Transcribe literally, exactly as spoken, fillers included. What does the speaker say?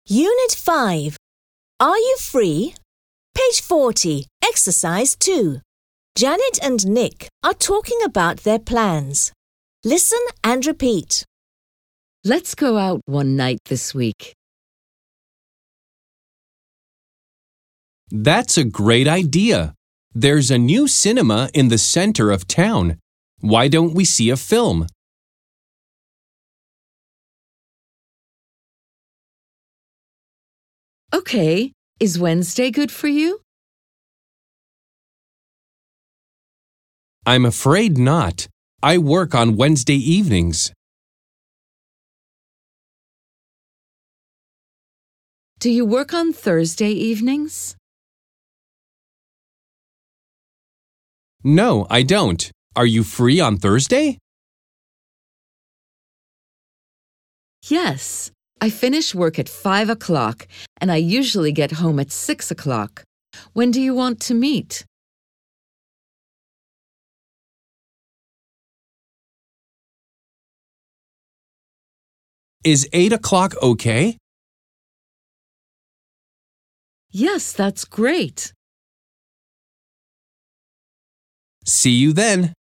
Unit five. Are you free? Page forty, Exercise two. Janet and Nick are talking about their plans. Listen and repeat. Let's go out one night this week. That's a great idea. There's a new cinema in the center of town. Why don't we see a film? Okay, is Wednesday good for you? I'm afraid not. I work on Wednesday evenings. Do you work on Thursday evenings? No, I don't. Are you free on Thursday? Yes, I finish work at five o'clock and I usually get home at six o'clock. When do you want to meet? Is eight o'clock okay? Yes, that's great. See you then.